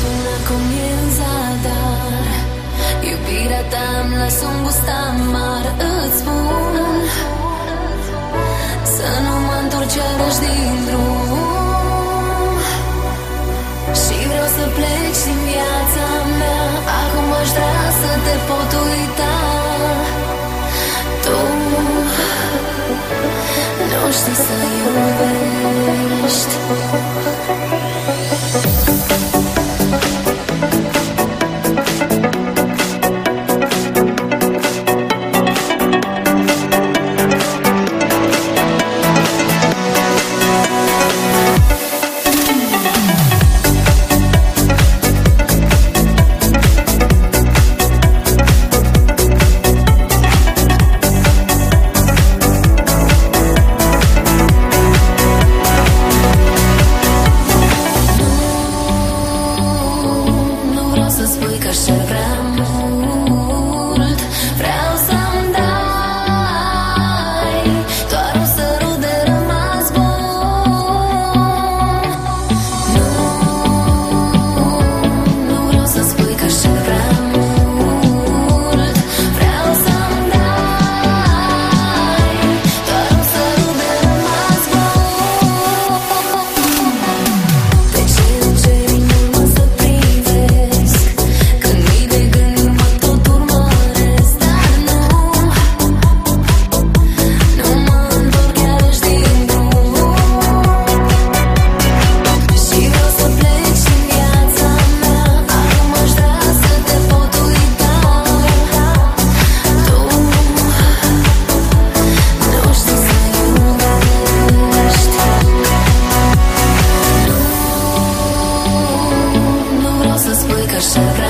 Luna comienza a dar iubirea ta, îmi lasă un gust amar. Îți spun să nu mă întorc iarăși din drum. Și vreau să pleci din viața mea. Acum aș vrea să te pot uita. Tu nu știi să iubești. Să spui că așa